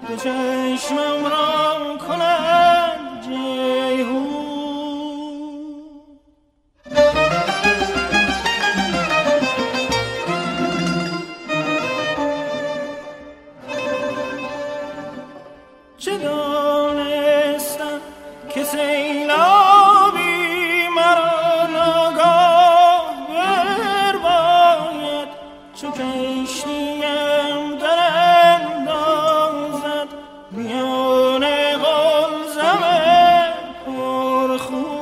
دو چشمم را کند جیهون. چه دانستم که سیلابی مرا ناگاه برباید، چو کشتیم در اندازد میان قلزم پرخون.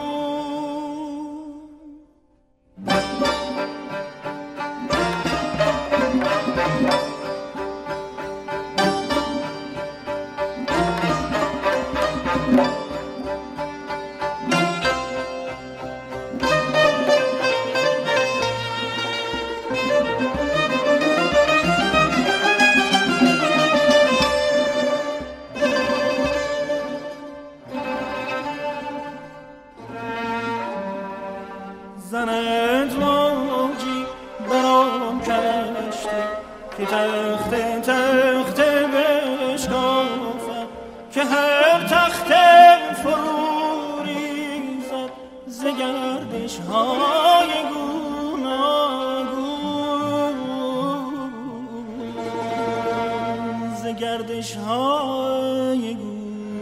زند موجی برام کشتی که تخته تخته بشکافد، که هر تخته فرو ریزد ز گردش های گوناگون، ز گردش های گوناگون.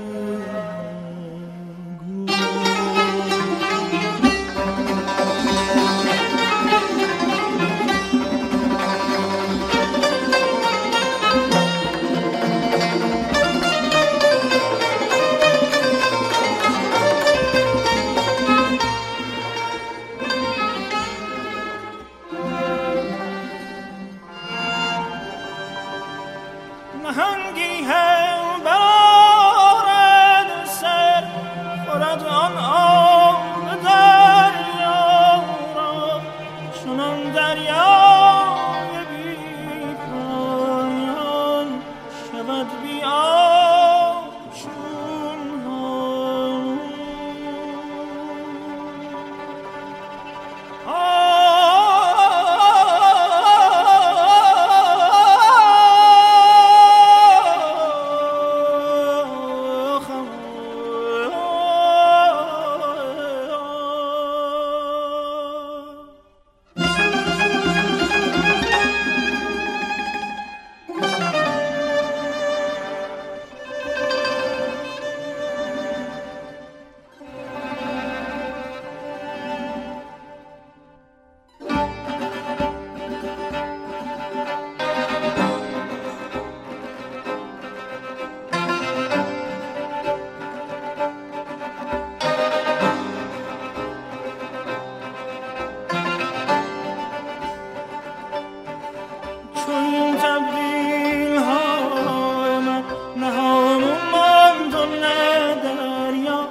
نهنگی هم برآرد سر، خورد آن آب دریا را، چنان دریای بی پایان شود بی آب چون هامون. چون تبدیل ها من نهامون ماند و نه دریا،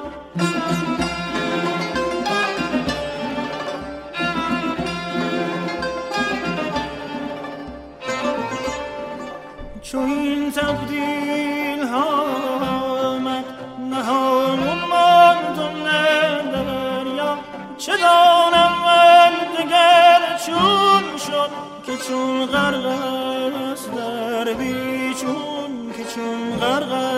چون این تبدیل ها من نهامون ماند و نه دریا. چه دانم من دگر چون شد که چون غرق است در بیچون، که چون غرق